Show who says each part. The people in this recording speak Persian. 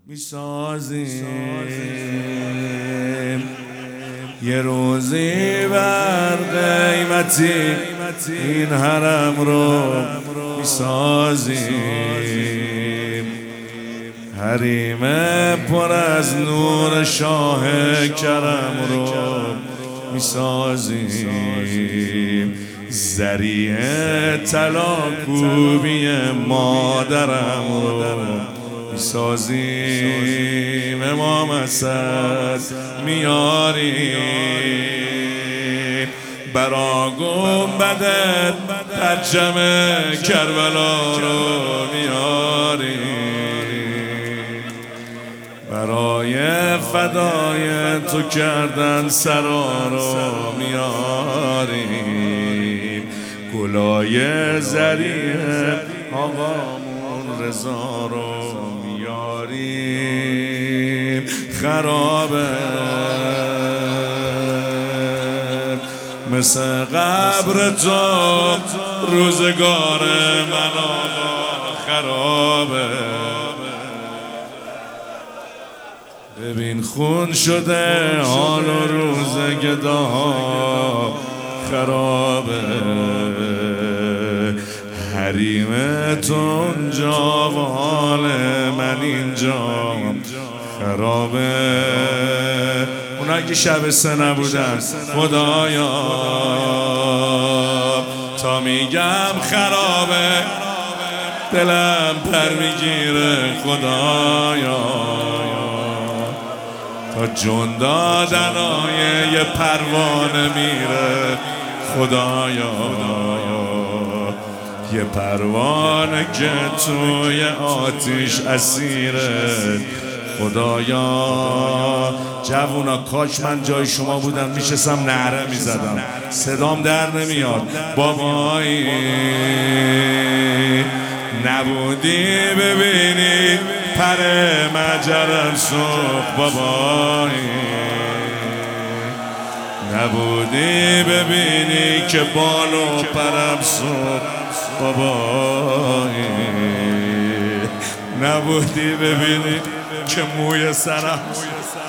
Speaker 1: میسازیم یه روزی بر قیمتی این حرم رو میسازیم، حریم پر از نور شاه کرم رو میسازیم، ذریع طلا کوبی مادرم رو میسازیم، امام اسد میاریم، برا گنبد پرچم کربلا رو میاریم، برای فدای تو کردن سرا رو میاریم، گلای ذریع آقامون رضا رو میاریم. خرابه مثل قبر تو روزگار من آقا، خرابه ببین خون شده حال و روز گداها، خرابه حریم تو اونجا و حال من اینجا، خرابه. اونایی که شب سه نبودن خدایا تا میگم خرابه دلم پر میگیره خدایا، تا جون دادنای یه پروانه میره خدایا، یه پروانه که توی آتیش اسیره خدایا. جوونا کاش من جای شما بودم میشستم نعره میزدم، صدام در نمیاد. بابایی نبودی ببینی پر مجرم سوخت، بابایی نبودی ببینی که بال و پرم سوخت، بابایی نبودی ببینی که موی سرم